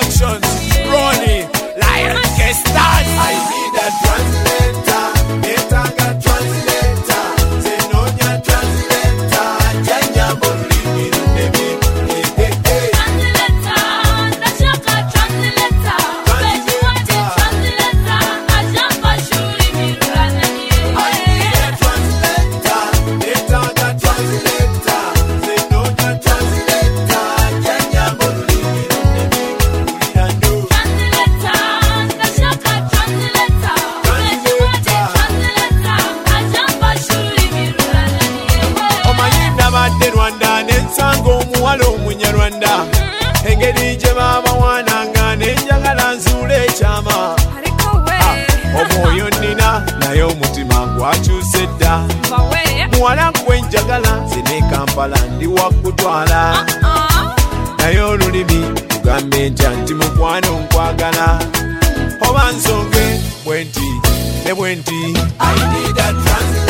Productions, Ronnie, Lion Stars. I need a translator, Netanga translator, Zenonia translator, Janya Bolimi Nemi. Translator, Nashaka translator, Bejuwate translator, Ajamba shuri miruranye. I need a translator, Netanga translator, Zenonia translator, Janya Bolimi Nemi. Translator, Nashaka translator, Bejuwate translator, Ajamba shuri miruranye. Omayinda badde Rwanda n'ensanga omuwala omunyarwanda engeri gye baba wananga n'enjagala nzuula ekyama omwoyo nnina naye omutima gwakyuse dda muwala gwenjagala nze ne Kampala ndi wakutwala naye olulimi kugambe ntya nti mukwano nkwagala oba nsonge bwenti ne bwenti I need a translator.